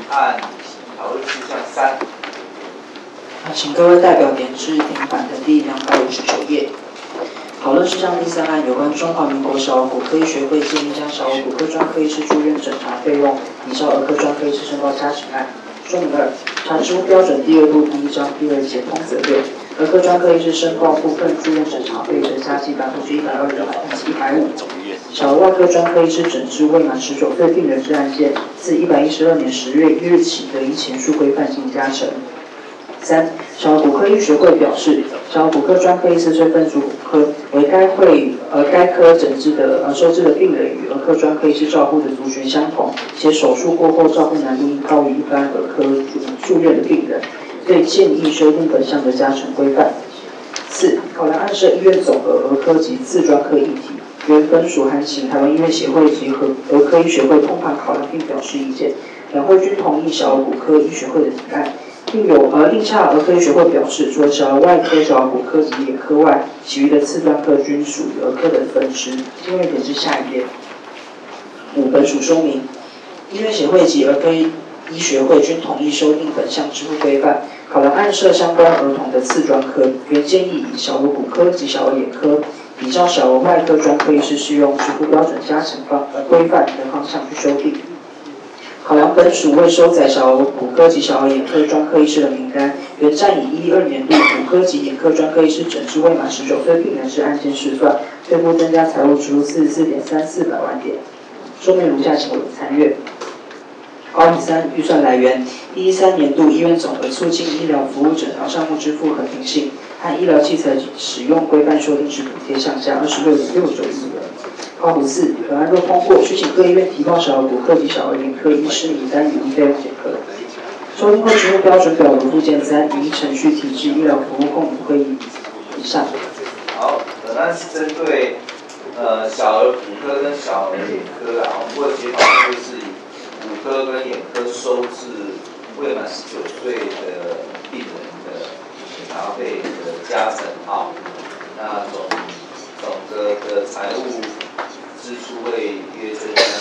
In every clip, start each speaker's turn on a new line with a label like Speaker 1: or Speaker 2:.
Speaker 1: 按讨论事项3。
Speaker 2: 请各位代表点至平板的第259页。讨论事项第3案，有关中华民国小儿骨科医学会建议将小儿骨科专科医师住院诊查费用依照儿科专科医师申报加请案。说明2，查实务标准第2部第1章第2节通则6，儿科专科医师申报部分住院诊查费的加计百分之120以及150。小儿外科专科医师诊治未满19岁病人之案件，自112年10月1日起得依前述规范进行加成。3. 小儿骨科医学会表示，小儿骨科专科医师虽分属骨科，为该科诊治的收治的病人与儿科专科医师照护的族群相同，且手术过后照护难度应高于一般儿科住院的病人，对建议修订本项的加成规范。4. 考量案涉医院总和儿科及次专科议题，原本属函请台湾医院协会及儿科医学会通盘考量并表示意见，两会均同意小儿骨科医学会的提案。另下儿科医学会表示，除了小儿外科、小儿骨科及眼科外，其余的次专科均属于儿科的分支。经院点至下一页。5. 本属说明，医院协会及儿科医学会均同意修订本项支付规范，考量案涉相关儿童的次专科，原建议以小儿骨科及小儿眼科，比照小儿外科专科医师适用支付标准加成规范的方向去修订。考量本属未收载小儿骨科及小儿眼科专科医师的名单，原占以12年度骨科及眼科专科医师诊治未满19岁病人之案件试算，退步增加财务支出44.34百万点。说明如下，请委员参阅。3. 预算来源：113年度医院总额促进医疗服务诊疗项目支付和平性和医疗器材使用规范修订之补贴项下26.69亿元。4. 本案若通过，需请各医院提报小儿骨科及小儿眼科医师名单与医费用检核。收听后支付标准表如附件3，依程序提至医疗服务控股会议以上。
Speaker 1: 好，本案是针对小儿骨科跟小儿眼科啊，我们会协讨就是以骨科跟眼科收治未满19岁的病人的检查费的加成啊，那总的财务支出会约增加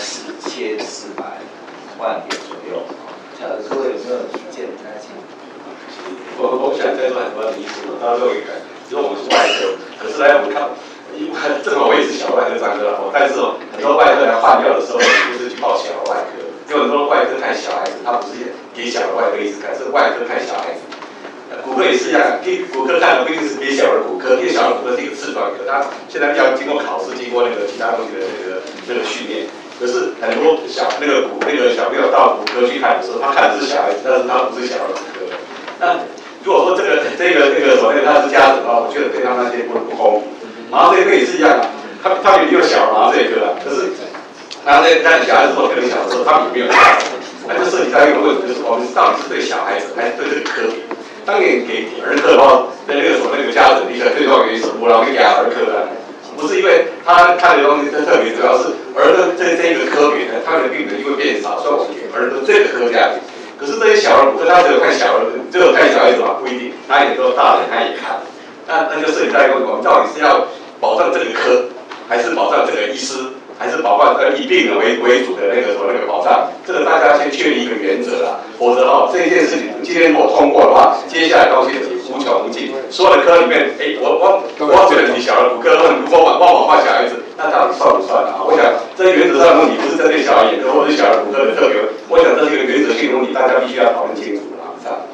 Speaker 1: 4400万点左右。各位有没有意见？
Speaker 3: 我想再说很多例子，到时候也看。因为我们是外科，可是呢，我们看，正好我也是小外科专科但是很多外科来换药的时候，就是去报小儿外科。因为很多外科看小孩子，他不是给小儿外科医师看，是外科看小孩子。骨科也是一样，骨科看的不一定是给小儿骨科，因为小儿骨科是一个次专科，它现在要经过考试，经过那个其他东西的那个训练。可是很多小朋友到骨科去看的时候，他看的是小孩子，但是他不是小儿骨科。那如果说他是家属的话，我觉得对他们那些不公平。麻醉科也是一样，他们也有小儿麻醉科可是麻醉在小孩子或更小的时候，他们也没有家属，那就涉及到一个问题，就是我们到底是对小孩子还是对这个科别？当年给儿科的话，那个家诊的一个最重要原因是我老给儿科的。不是因为他看的东西特别，主要是儿科这一个科别呢，他们的病人因为变少，所以我们给儿科这个科下去。可是这些小儿骨科，他只有看小孩子嘛，不一定，他也都大人他也看。那就涉及到一个问题，我们到底是要保障这个科，还是保障这个医师，还是保障以病人为主的那个保障？这个大家先确立一个原则啦，否则这一件事情今天如果通过的话，接下来东西无穷无尽。所有的科里面，我觉得你小儿骨科，如果往换小孩子，那到底算不算啊？我想这原则上的问题不是针对小儿眼科或者小儿骨科的特别，我想这是一个原则性的问题，大家必须要讨论清楚啊。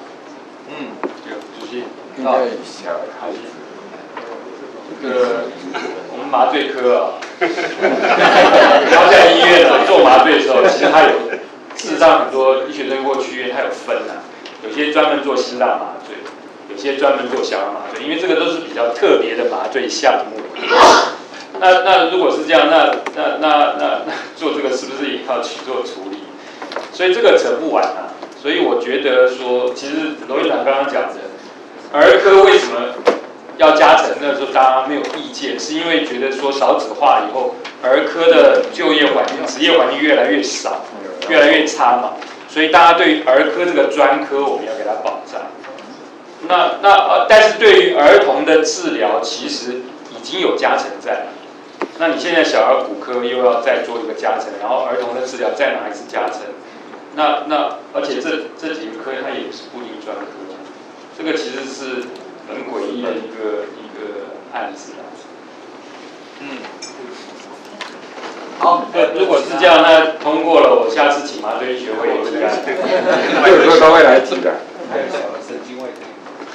Speaker 4: 主席，小孩子，我们麻醉科啊，他在医院做麻醉的时候，其实他事实上很多医学生过去医院他有分有些专门做心脏麻醉，有些专门做小儿麻醉，因为这个都是比较特别的麻醉项目。那如果是这样，那做这个是不是也要去做处理？所以这个扯不完啊。所以我觉得说，其实罗院长刚刚讲的，儿科为什么要加成？那时候大家没有意见，是因为觉得说少子化以后，儿科的就业环境、职业环境越来越少，越来越差嘛。所以大家对于儿科这个专科，我们要给它保障。但是对于儿童的治疗，其实已经有加成在了。那你现在小儿骨科又要再做一个加成，然后儿童的治疗再拿一次加成， 那而且这几个科它也不是固定专科，这个其实是很诡异的一个案子啊。
Speaker 1: 好，
Speaker 4: 如果是这样，那通过了，我下次请麻醉医学会也会来。
Speaker 5: 有时候他会来提的。
Speaker 1: 还有小儿神经外科。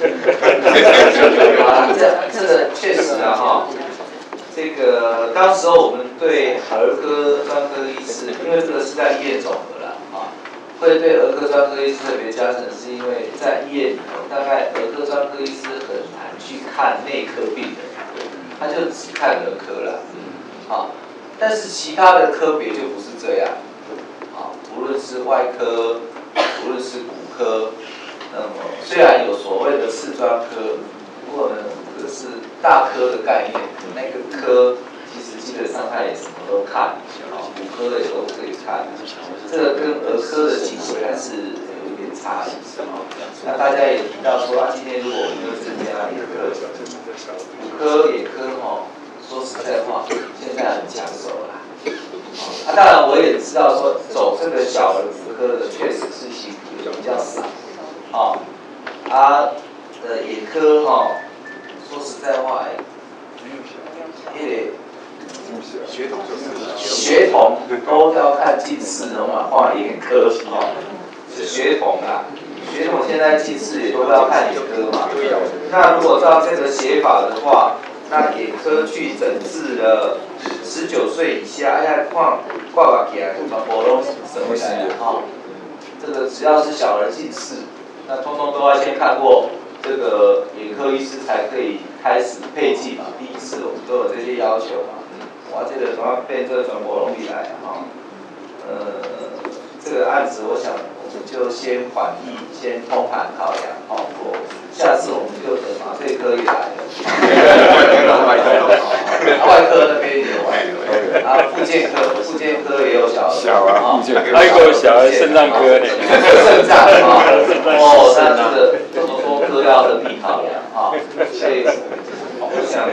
Speaker 1: 这个确实啊哈，这个当时候我们对儿科专科医师，因为这个是在医院总的啦啊，会对儿科专科医师特别加深，是因为在医院里头，大概儿科专科医师很难去看内科病人，他就只看儿科啦，啊。但是其他的科别就不是这样，啊，无论是外科，无论是骨科，那么虽然有所谓的次专科，不过呢，这是大科的概念，那个科其实基本上它也什么都看，啊，骨科也都可以看，这个跟儿科的精髓还是有一点差异，啊，那大家也提到说啊，今天如果我们又增加一个骨科、眼科，说实在话，现在很抢手啦。当然我也知道说走这个小儿骨科的确实是辛苦的比较少，眼科说实在话，因为血统都要看近视的嘛，画眼科是血统啦。血统现在近视也都要看眼科嘛。那如果照这个写法的话，那眼科去诊治了19岁以下，挂起来，喉咙什么起来这个只要是小儿近视，那通通都要先看过这个眼科医师才可以开始配剂嘛。第一次我们都有这些要求嘛。哇，这个怎么变这个转活容易来这个案子我想我们就先缓议，先通盘考量下次我们就等麻醉科也来了，外科那边也有，复健科也有小儿，
Speaker 4: 还有小儿肾脏科呢，
Speaker 1: 肾脏那这个这么多科要合并考量所以我想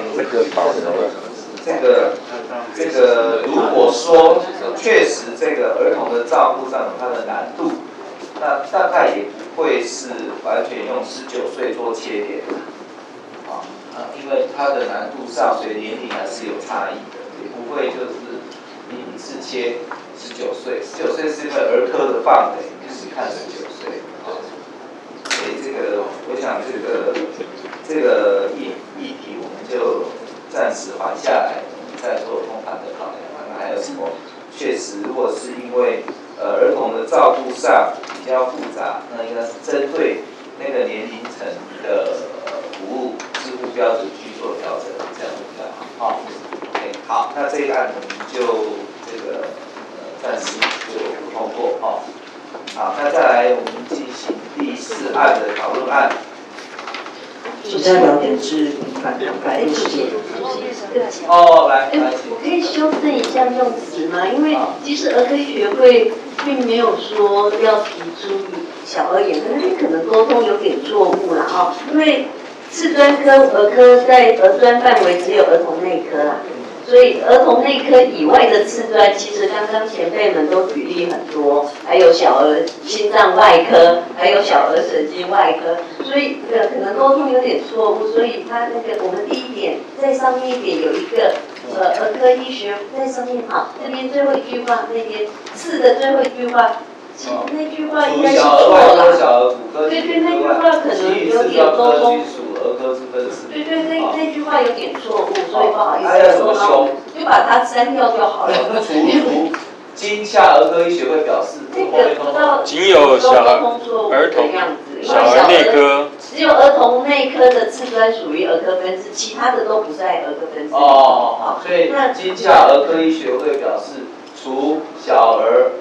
Speaker 1: 这个如果说确实这个儿童的照顾上有它的难度，那大概也不会是完全用19岁做切点因为它的难度上随年龄还是有差异的，也不会就是你一次切19岁，19岁是因为儿科的范围就是看19岁所以这个我想这个议题我们就暂时缓下来，我们再做通盘的考量，看看还有什么确实如果是因为儿童的照顾上比较复杂，那应该是针对那个年龄层的服务支付标准去做调整，这样比较好。OK， 好，那这一案我们就这个暂时就不通过好，那再来我们进行第4案的讨论案。
Speaker 2: 时代表点是平反260。
Speaker 1: 来，
Speaker 6: 我可以修正一下用词吗？因为其实儿科医学会并没有说要提出小儿眼科，那边可能沟通有点错误啦因为次专科儿科在儿专范围只有儿童内科啦，所以儿童内科以外的次专，其实刚刚前辈们都举例很多，还有小儿心脏外科，还有小儿神经外科，所以可能沟通有点错误，所以他那个我们第一点在上面一点有一个儿科医学在上面这边最后一句话，那边次的最后一句话。那句话应该是错了。对，那句话可能有点沟通。对，那句话有点错误，所以不好意思。就把它删掉就好了。
Speaker 1: 今夏儿科医学会表示，
Speaker 4: 仅有小儿童、小儿内科，
Speaker 6: 只有儿童内科的次专属于儿科分支，其他的都不在儿科分支。
Speaker 1: 所以今夏儿科医学会表示，除小儿。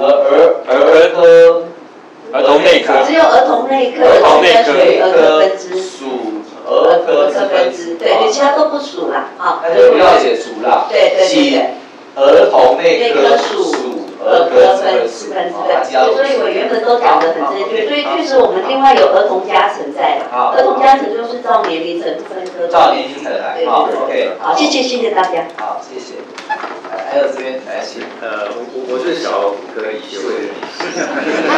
Speaker 4: 儿童内科，
Speaker 6: 只有儿童内科属于儿科分支，
Speaker 1: 属儿科分支，
Speaker 6: 对，其他都不属啦，
Speaker 1: 那就不要写属啦，
Speaker 6: 对，
Speaker 1: 儿童内科属儿科分支，
Speaker 6: 所以我原本都讲得很正确，所以确实我们另外有儿童加成在了，儿童加成就是照年龄层分科，
Speaker 1: 照年龄层来，OK，
Speaker 6: 好，谢谢大家，
Speaker 1: 好，谢谢。还有这边来请，
Speaker 3: 我是小儿骨科医学会的理事。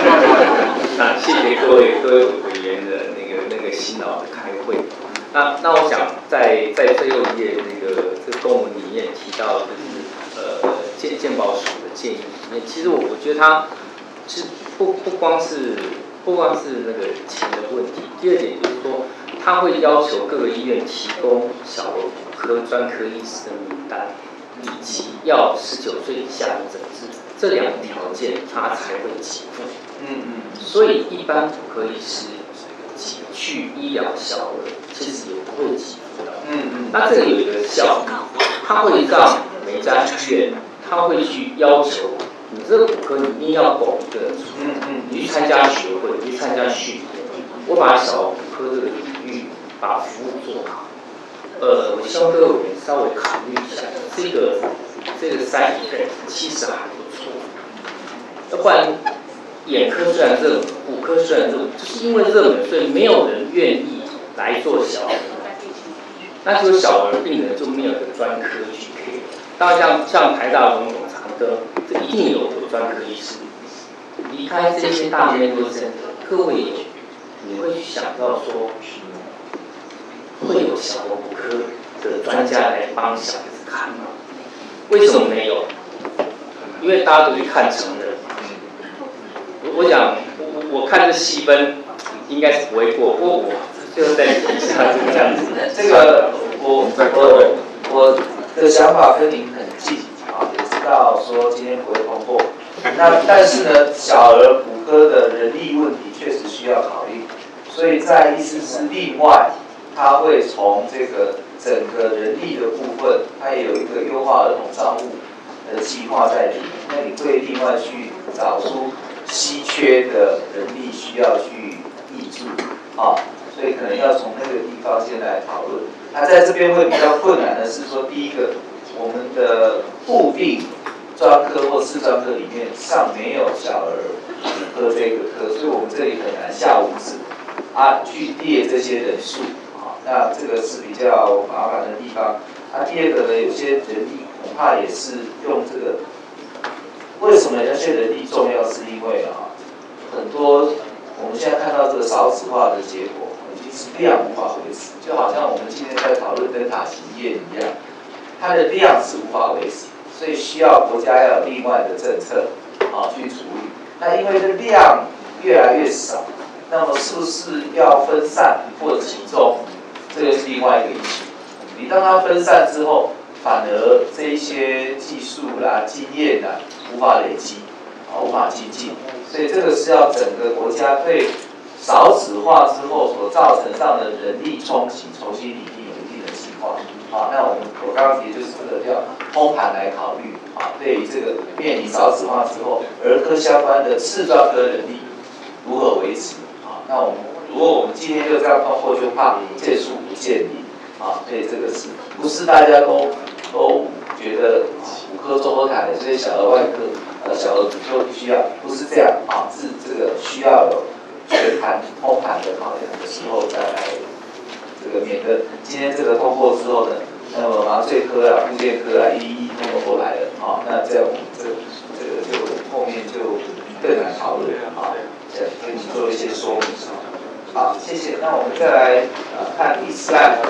Speaker 7: 谢各位委员的那个辛劳的开会。那我想在最后一页这个公文里面提到，就是健保署的建议里面，其实我觉得它是不光是那个钱的问题。第二点就是说，它会要求各个医院提供小儿骨科专科医师的名单，以及要19岁以下的诊治，这2个条件它才会给付。所以一般骨科医师去医疗小儿，其实也不会给付的。那这个有一个效果，它会让每家医院，它会去要求你这个骨科你一定要拱一个人出来，你去参加学会，你去参加训练，我把小儿骨科这个领域把服务做好。我希望各位委员稍微考虑一下，这个3点其实还不错。要不然，眼科虽然热门，骨科虽然热门，就是因为热门，所以没有人愿意来做小儿。那就小儿病人就没有一个专科去 care。当然像台大荣总、长庚，这一定有专科医师。离开这些大 medical center， 各位你会去想到说，会有小儿骨科的专家来帮小孩子看吗？为什么没有？因为大家都去看成人。我讲，我看这细分应该是不会过，不过我就在底下就这样子。
Speaker 1: 这个我的想法跟您很近啊，也知道说今天不会通过。但是呢，小儿骨科的人力问题确实需要考虑，所以在医师是另外，他会从这个整个人力的部分，它也有一个优化儿童照护的计划在里面。那你会另外去找出稀缺的人力需要去挹注啊，所以可能要从那个地方先来讨论。那在这边会比较困难的是说，第一个，我们的固定专科或次专科里面上没有小儿骨科这个科，所以我们这里很难下五指去列这些人数啊，那这个是比较麻烦的地方。第二个呢，有些人力恐怕也是用这个。为什么那些人力重要？是因为很多我们现在看到这个少子化的结果，已经是量无法维持，就好像我们今天在讨论灯塔型业一样，它的量是无法维持，所以需要国家要有另外的政策去处理。那因为这量越来越少，那么是不是要分散或集中？这个是另外一个议题。你当它分散之后，反而这一些技术啦、经验啦无法累积，无法精进，所以这个是要整个国家对少子化之后所造成上的人力冲击重新拟定有一定的计划。那我刚刚提的就是这个叫通盘来考虑对于这个面临少子化之后，儿科相关的次专科人力如何维持那如果我们今天就这样通过，就怕见树不见林所以这个是不是大家都觉得骨科综合台，所以小儿外科、小儿骨科需要，不是这样是这个需要有全盘通盘的考量的时候再来这个免得今天这个通过之后呢，那么麻醉科复健科一通通都来了那这样我们这个就后面就更难讨论跟你做一些说明好，谢谢。那我们再来看第4案。